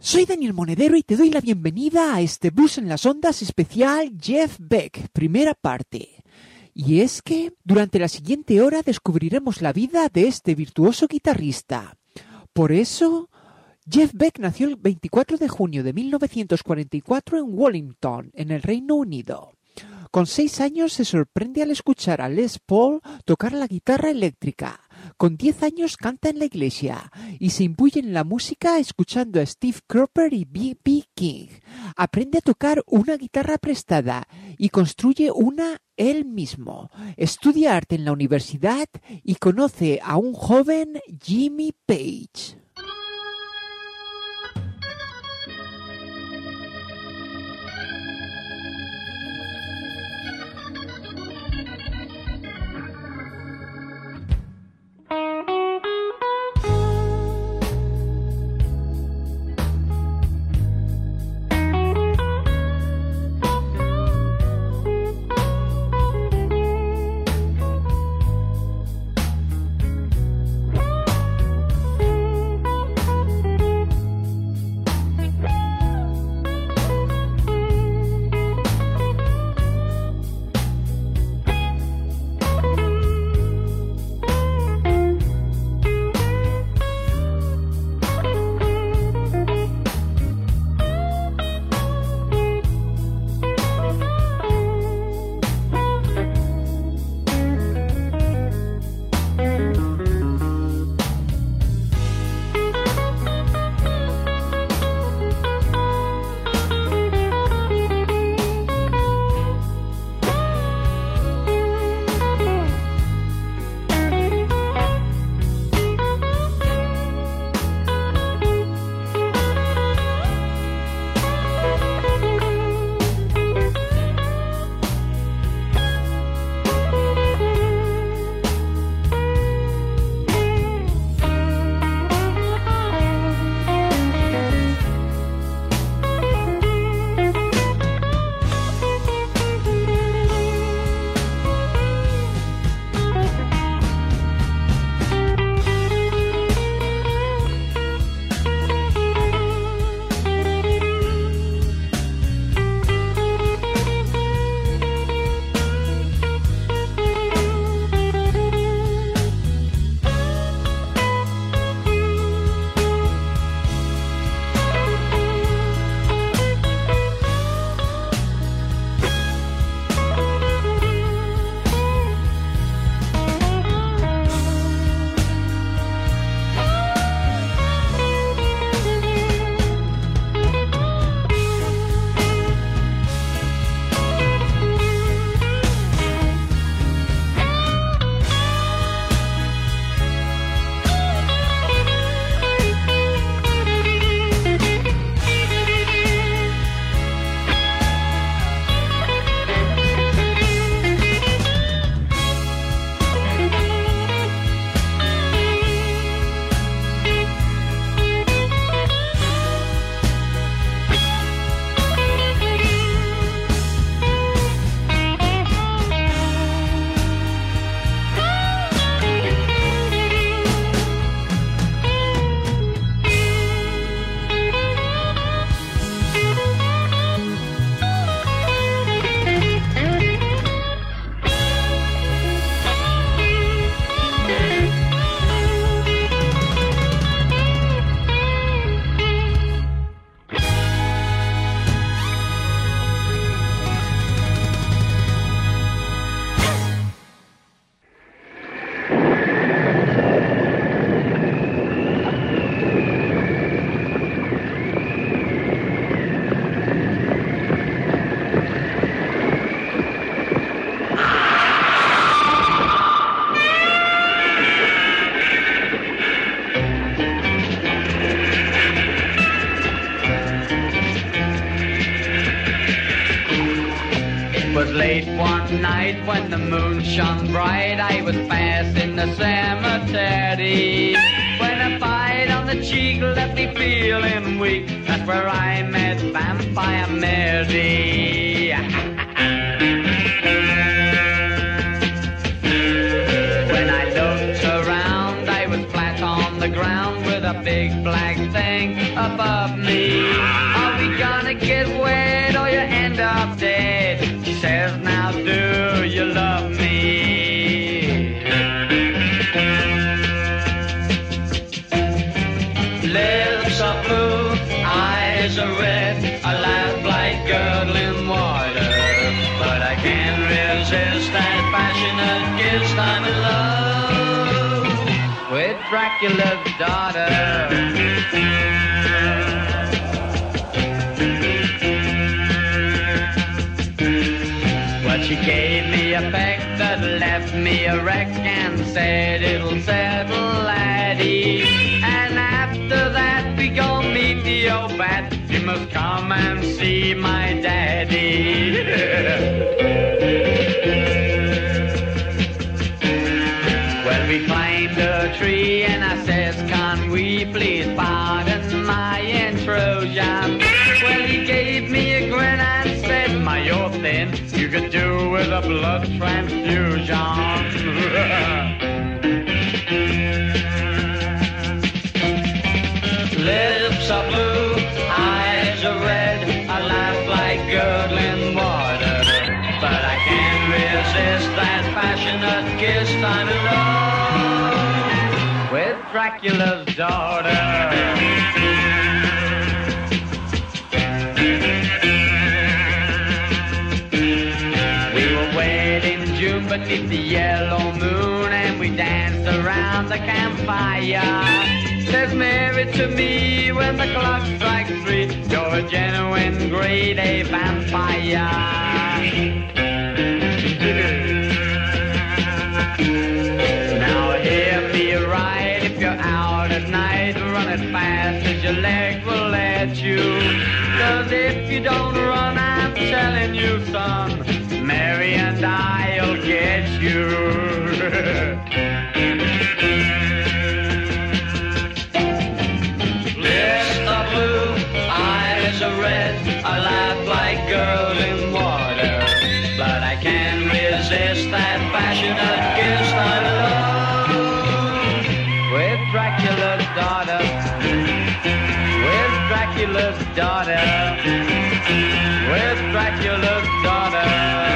Soy Daniel Monedero y te doy la bienvenida a este Blues en las Ondas especial Jeff Beck, primera parte. Y es que durante la siguiente hora descubriremos la vida de este virtuoso guitarrista. Por eso, Jeff Beck nació el 24 de junio de 1944 en Wellington, en el Reino Unido. Con 6 años se sorprende al escuchar a Les Paul tocar la guitarra eléctrica. Con 10 años canta en la iglesia y se imbuye en la música escuchando a Steve Cropper y B.B. King. Aprende a tocar una guitarra prestada y construye una él mismo. Estudia arte en la universidad y conoce a un joven Jimmy Page. late one night when the moon shone bright, I was passing the cemetery. When a bite on the cheek left me feeling weak, that's where I met Vampire Mary. When I looked around, I was flat on the ground with a big black thing above me. kiss, I'm in love with Dracula's daughter. Well, she gave me a peck that left me a wreck and said it'll settle, laddie. And after that we gon' meet the old bat. You must come and see my daddy. Well, we climbed a tree and I says, can we please pardon my intrusion? Well, he gave me a grin and said, my, you're thin, you could do with a blood transfusion. Lips are blue, eyes are red, I laugh like gurgling water. But I can't resist that passionate kiss, I'm in love with Dracula's daughter. We were wed in June beneath the yellow moon, and we danced around the campfire. Says Mary to me when the clock strikes 3, you're a genuine grade A vampire. Now hear me right, if you're out at night, run as fast as your leg will let you. 'Cause if you don't run, I'm telling you, son, Mary and I'll get you. Red, I laugh like girls in water, but I can't resist that passionate kiss, I'm in love with Dracula's daughter, with Dracula's daughter, with Dracula's daughter.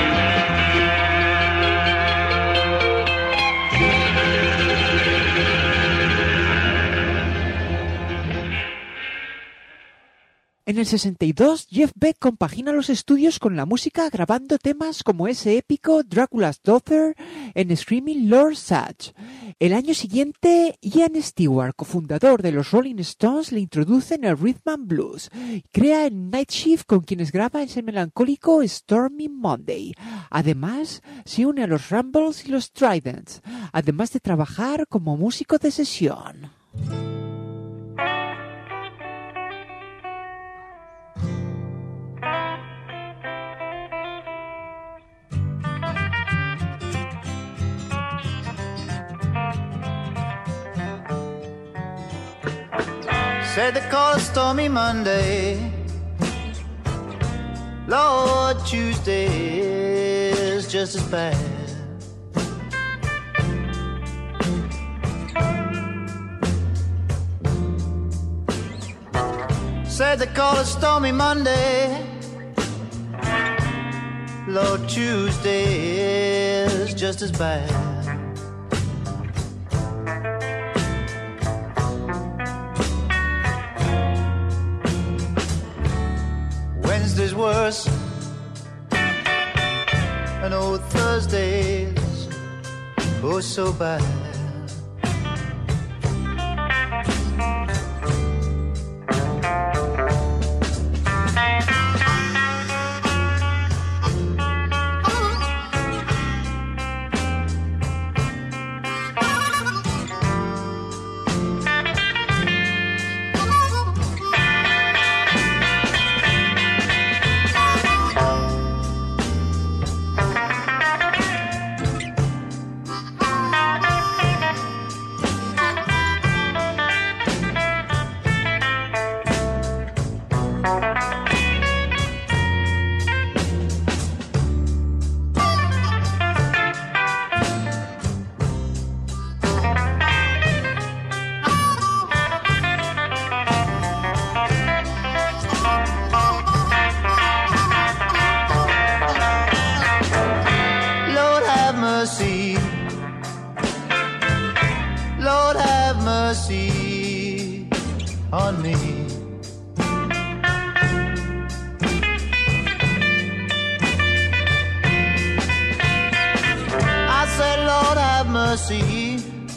En el 62, Jeff Beck compagina los estudios con la música grabando temas como ese épico Dracula's Daughter en Screaming Lord Sutch. El año siguiente, Ian Stewart, cofundador de los Rolling Stones, le introduce en el Rhythm and Blues. Crea en Night Shift con quienes graba ese melancólico Stormy Monday. Además, se une a los Rumbles y los Tridents, además de trabajar como músico de sesión. Said they call it Stormy Monday, Lord, Tuesday is just as bad. Said they call it Stormy Monday, Lord, Tuesday is just as bad. Wednesday's worse, and old Thursdays, oh so bad. mercy on me. I said, Lord, mercy.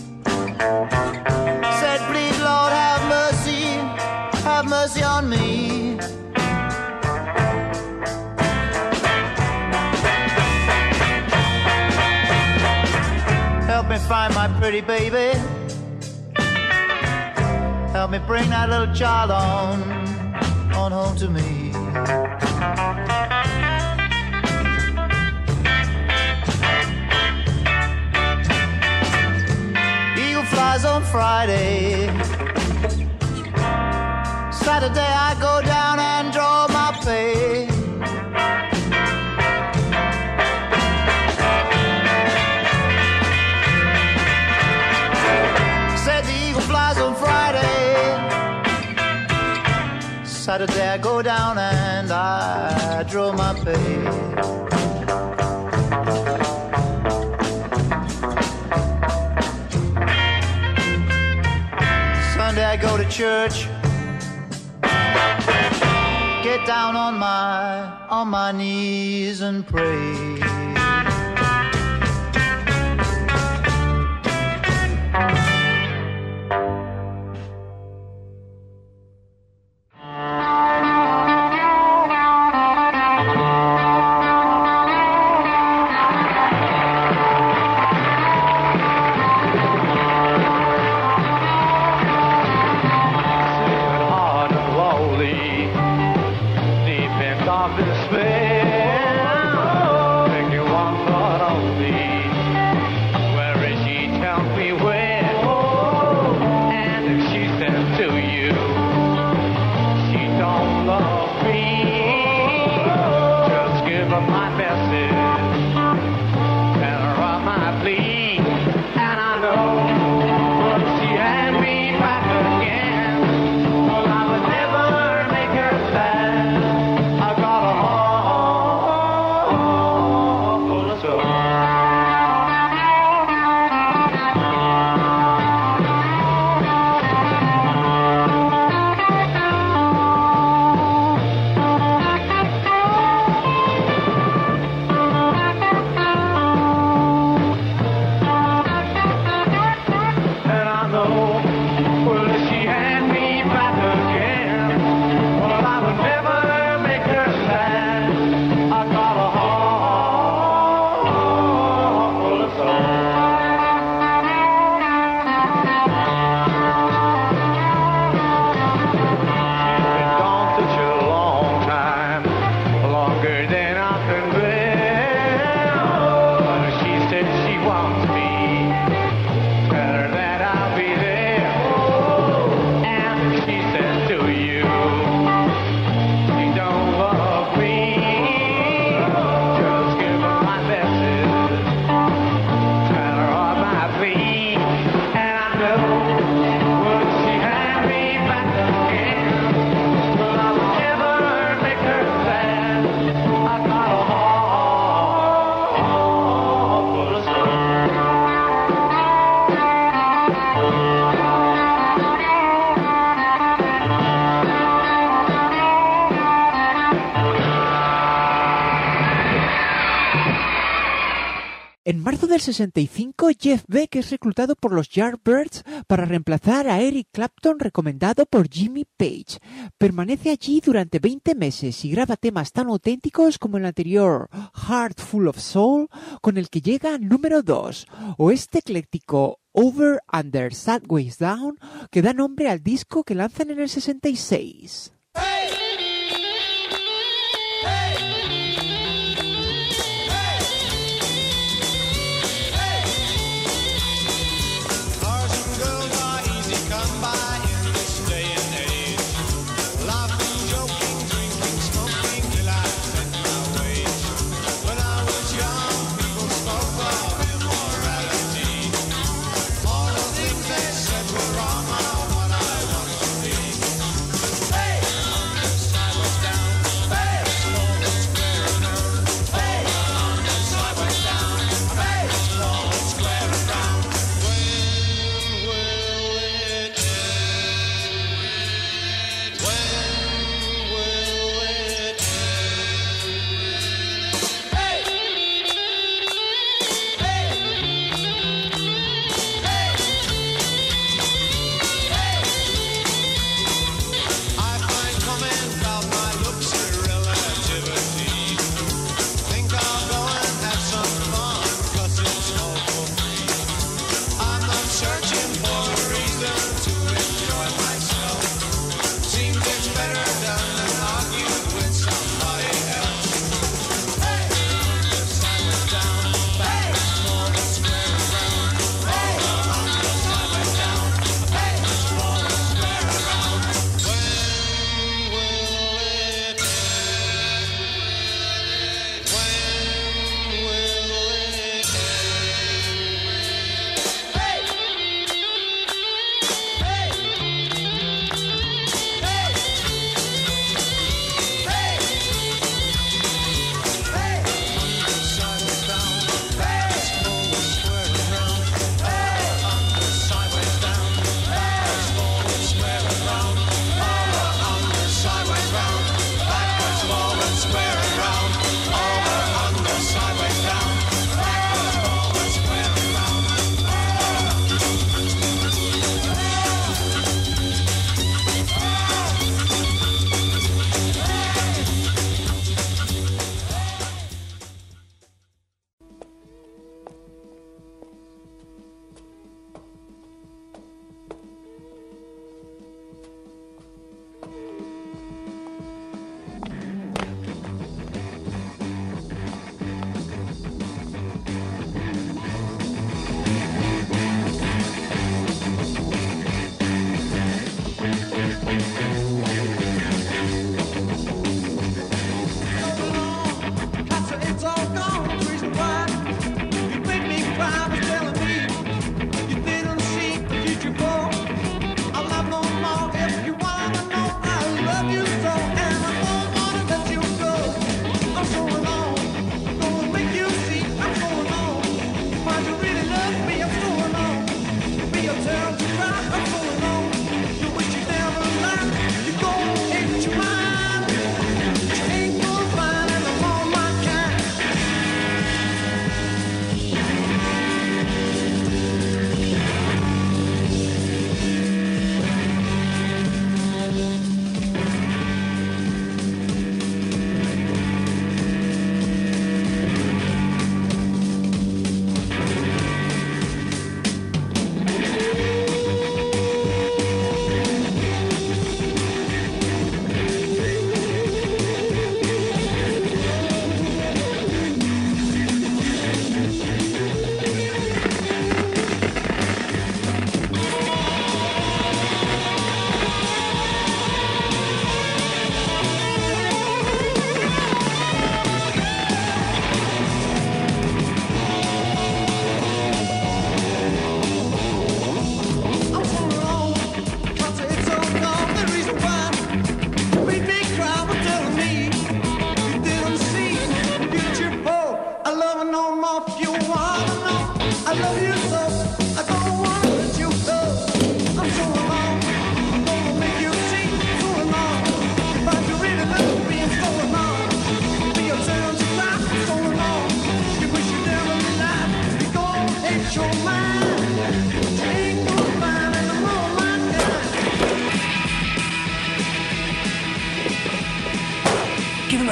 Said, please, Lord, have mercy on me. Help me find my pretty baby. Help me bring that little child on home to me. Eagle flies on Friday. Saturday I go down and draw my pay. Said the eagle flies on Friday. Saturday I go down and I draw my pay. Sunday I go to church. Get down on my knees and pray. En marzo del 65, Jeff Beck es reclutado por los Yardbirds para reemplazar a Eric Clapton, recomendado por Jimmy Page. Permanece allí durante 20 meses y graba temas tan auténticos como el anterior Heart Full of Soul, con el que llega al número 2, o este ecléctico Over Under Sideways Down, que da nombre al disco que lanzan en el 66. Hey!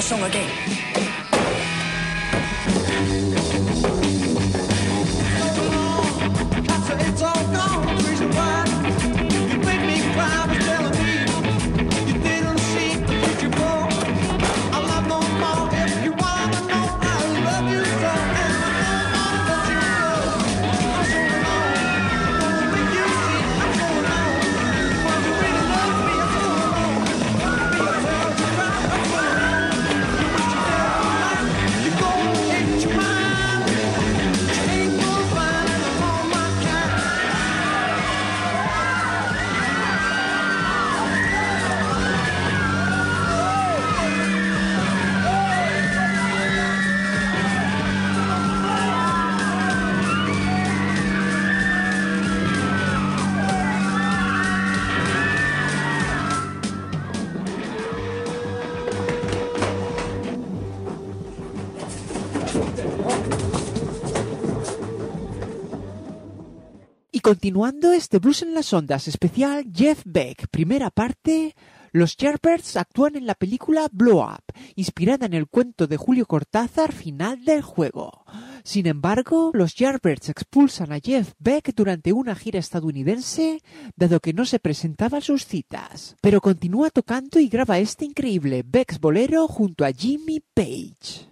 my song again. It's all gone, the reason why you made me cry was telling me you didn't see the future, boy. I love no more if you wanna know I love you so, and I don't wanna let you go. I'm so alone, gonna make you see I'm so alone. When you really love me, I'm so alone. Be a tale to cry, I'm so alone. You wish you never mind, you go into your mind. You ain't gonna find I'm on my kind. Y continuando este Blues en las Ondas especial Jeff Beck, primera parte, los Yardbirds actúan en la película Blow Up, inspirada en el cuento de Julio Cortázar Final del juego. Sin embargo, los Yardbirds expulsan a Jeff Beck durante una gira estadounidense, dado que no se presentaba a sus citas. Pero continúa tocando y graba este increíble Beck's Bolero junto a Jimmy Page.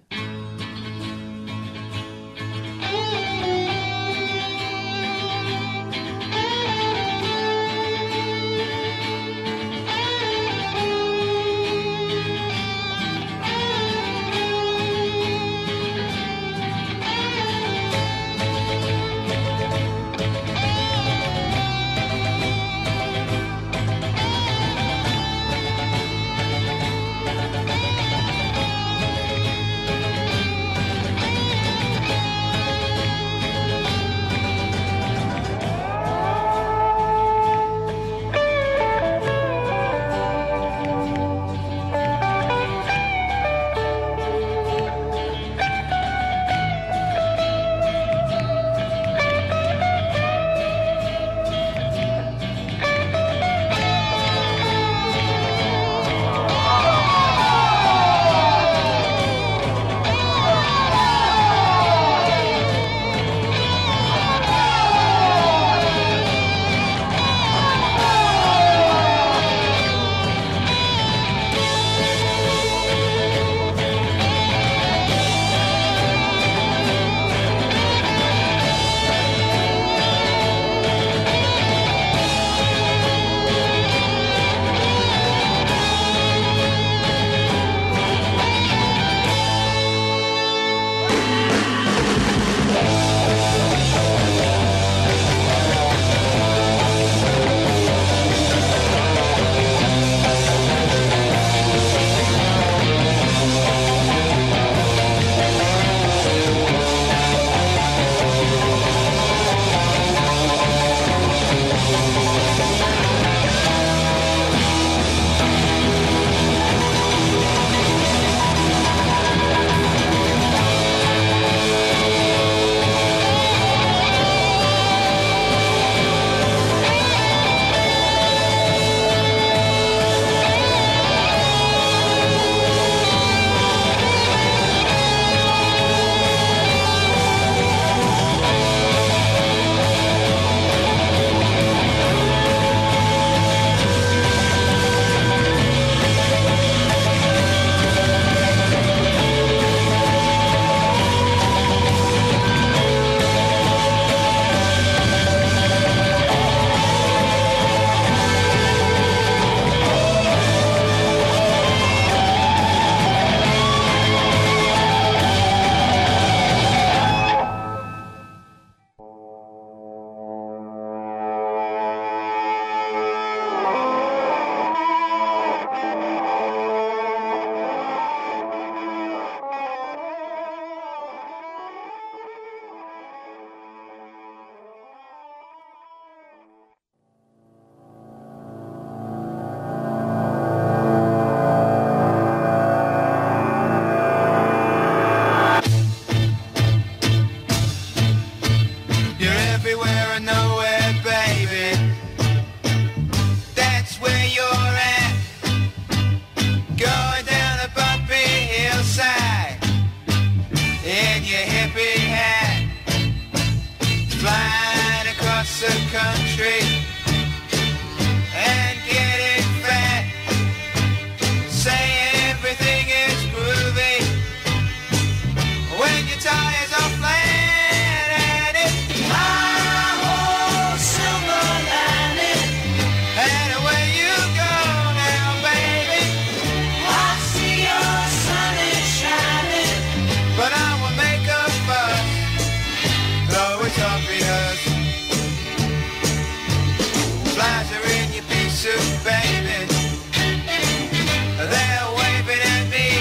across the country and getting fat, saying everything is groovy when your tires are flat, and it's hi-ho, silver lining, and away you go now, baby. I see your sun is shining, but I will make a fuss, though it's obvious. Flies are in your pea soup, baby. They're waving at me.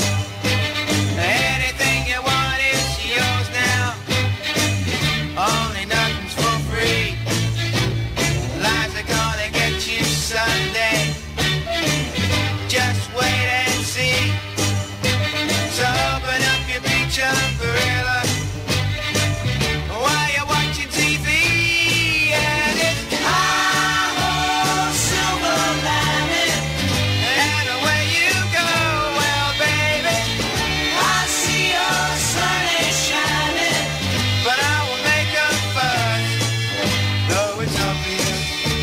Anything you want is yours now. Only nothing's for free. Lies are gonna get you Sunday. Just wait and see. So open up your beach umbrella while you're watching TV, and it's hi-ho, silver lining, and away you go. Well, baby, I see your sun is shining, but I will make a fuss, though it's obvious.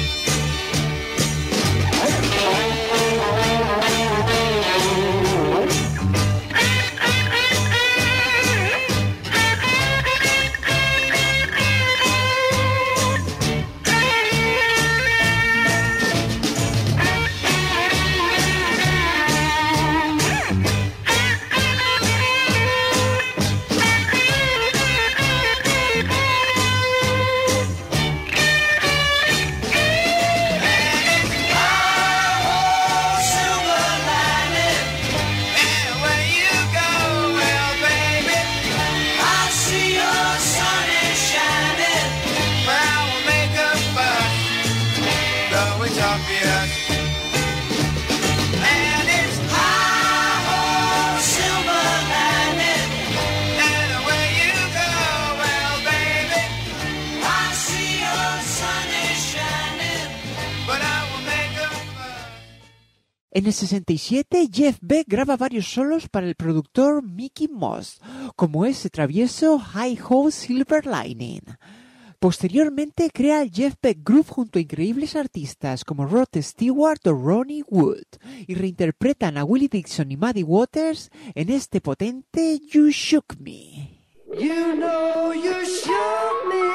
En el 67, Jeff Beck graba varios solos para el productor Mickey Moss, como ese travieso Hi-Ho Silver Lining. Posteriormente crea el Jeff Beck Group junto a increíbles artistas como Rod Stewart o Ronnie Wood y reinterpretan a Willie Dixon y Muddy Waters en este potente You Shook Me. You know you shook me.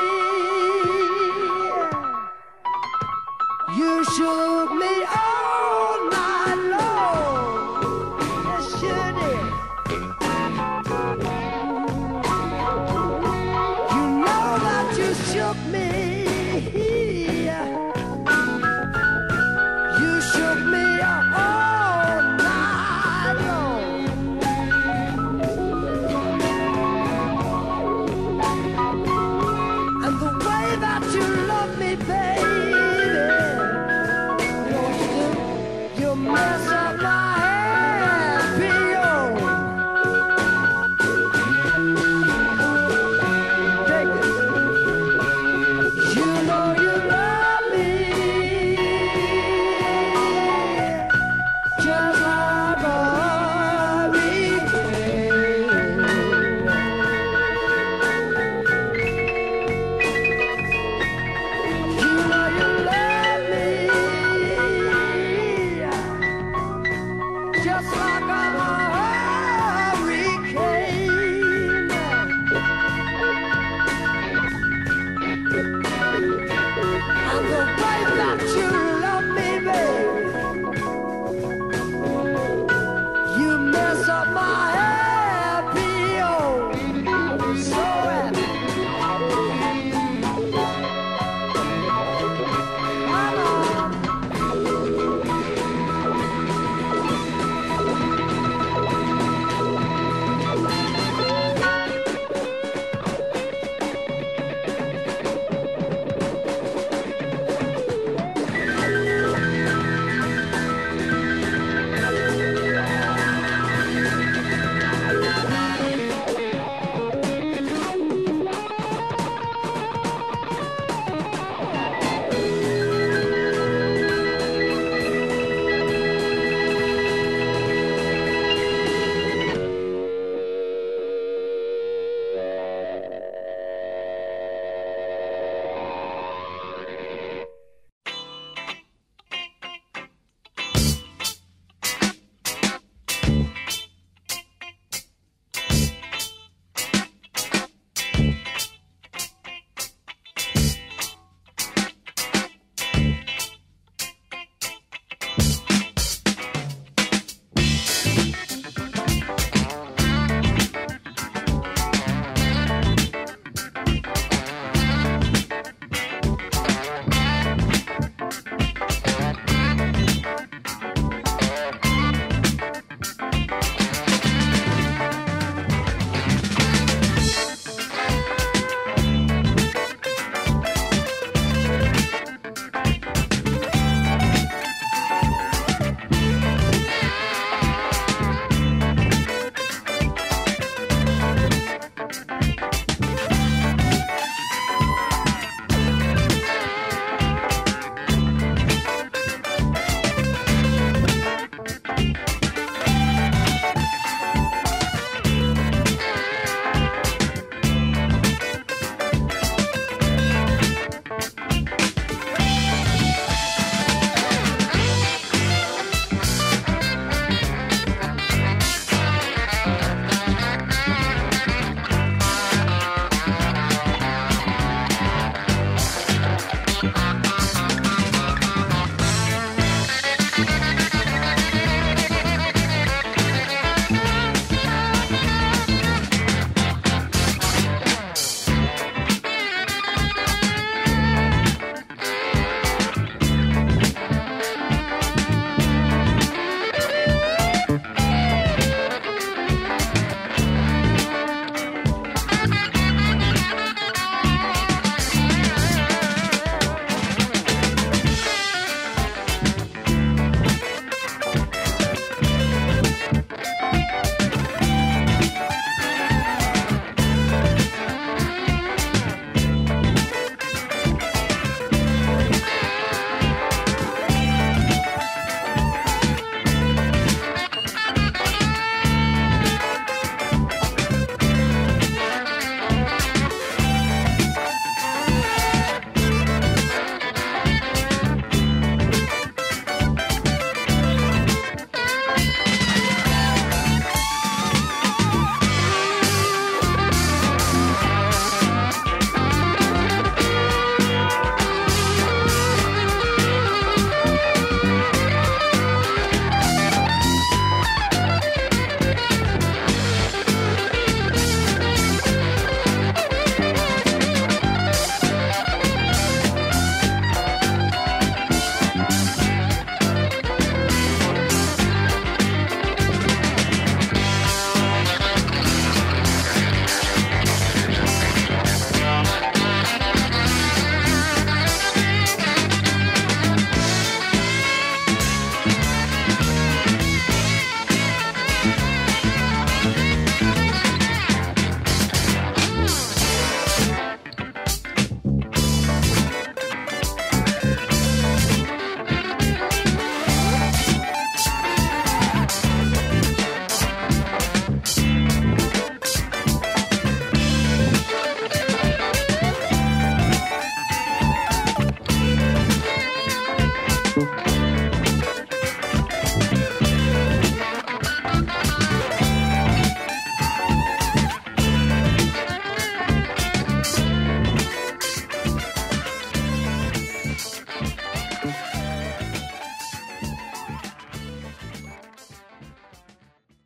You shook me all night long. Yes, you did. You know that you shook me. You shook me all night long. And the way that you love me, baby,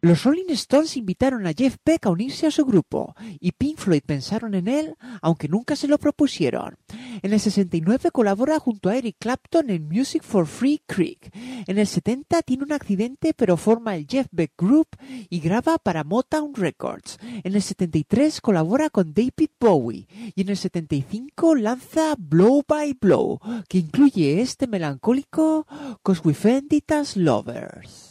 Los Rolling Stones invitaron a Jeff Beck a unirse a su grupo, y Pink Floyd pensaron en él, aunque nunca se lo propusieron. En el 69 colabora junto a Eric Clapton en Music for Free Creek. En el 70 tiene un accidente pero forma el Jeff Beck Group y graba para Motown Records. En el 73 colabora con David Bowie y en el 75 lanza Blow by Blow, que incluye este melancólico 'Cause We Ended as Lovers.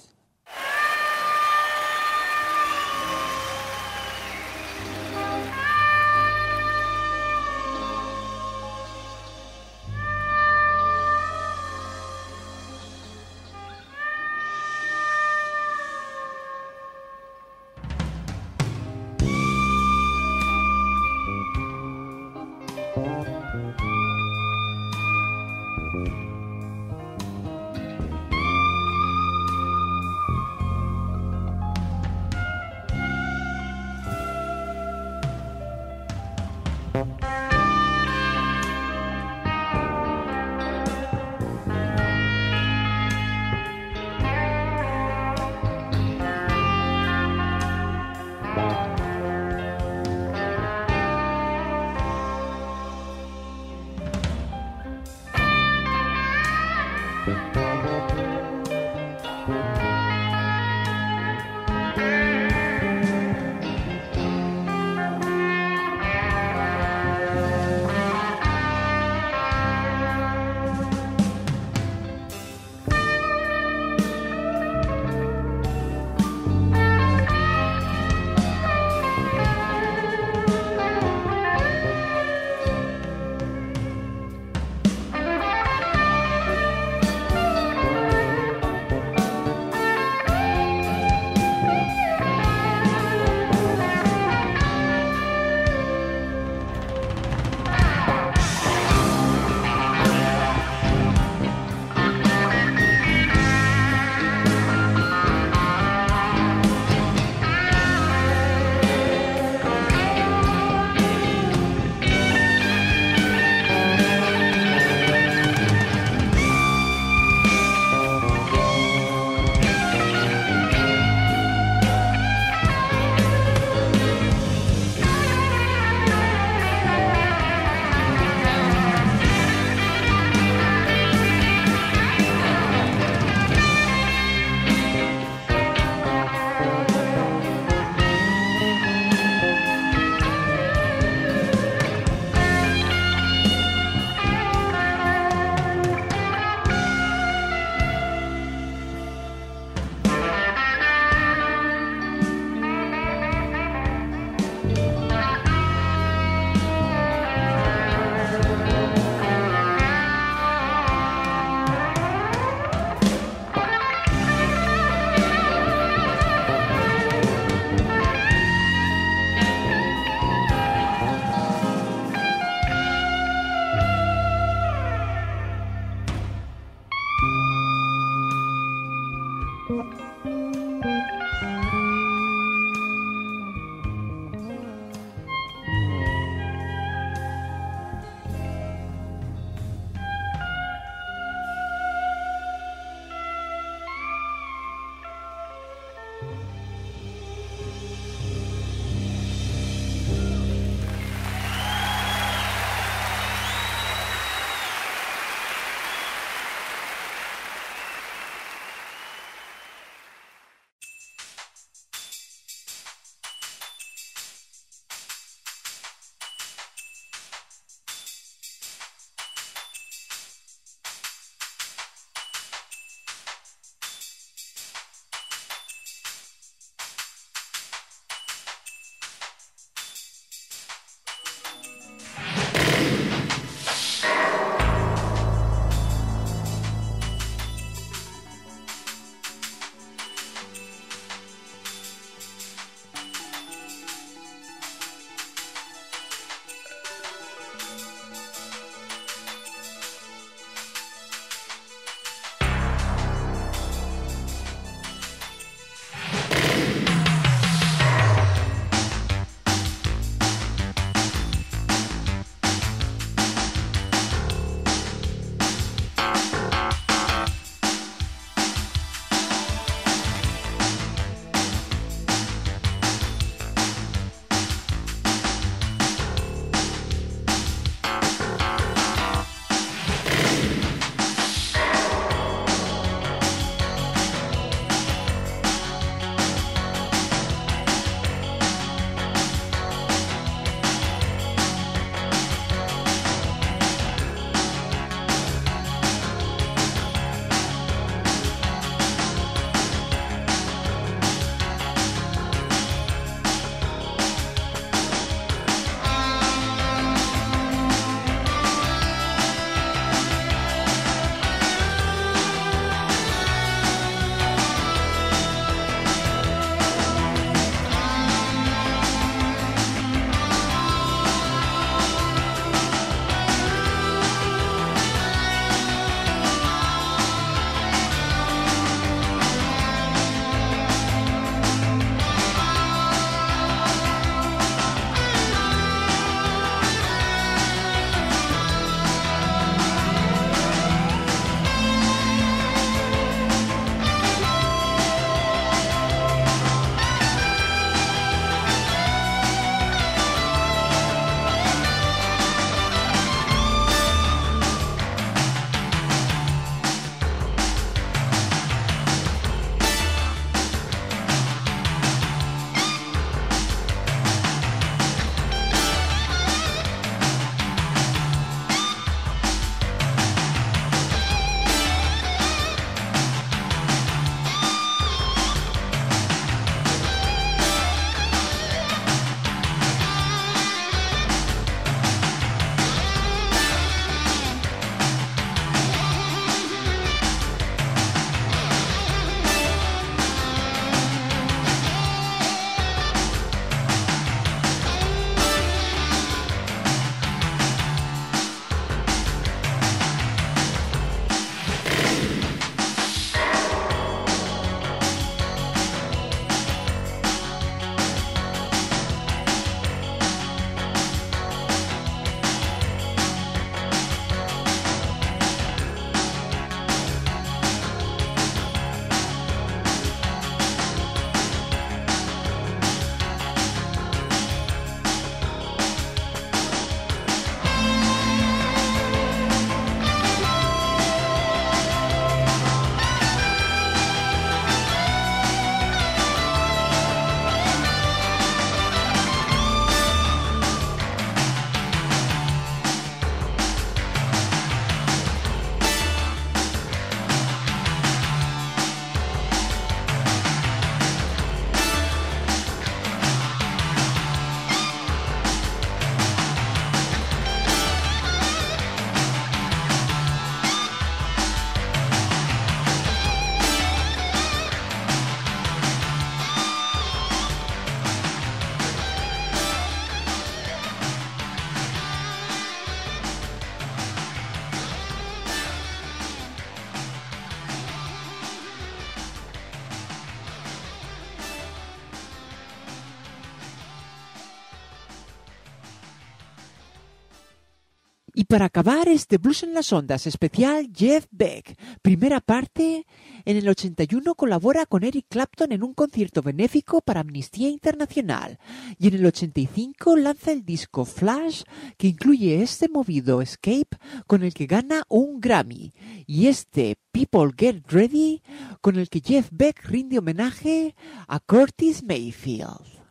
Y para acabar este Blues en las Ondas especial Jeff Beck, primera parte, en el 81 colabora con Eric Clapton en un concierto benéfico para Amnistía Internacional y en el 85 lanza el disco Flash que incluye este movido Escape con el que gana un Grammy y este People Get Ready con el que Jeff Beck rinde homenaje a Curtis Mayfield.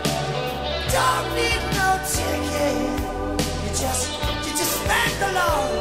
Don't need no ticket. You just thank the Lord.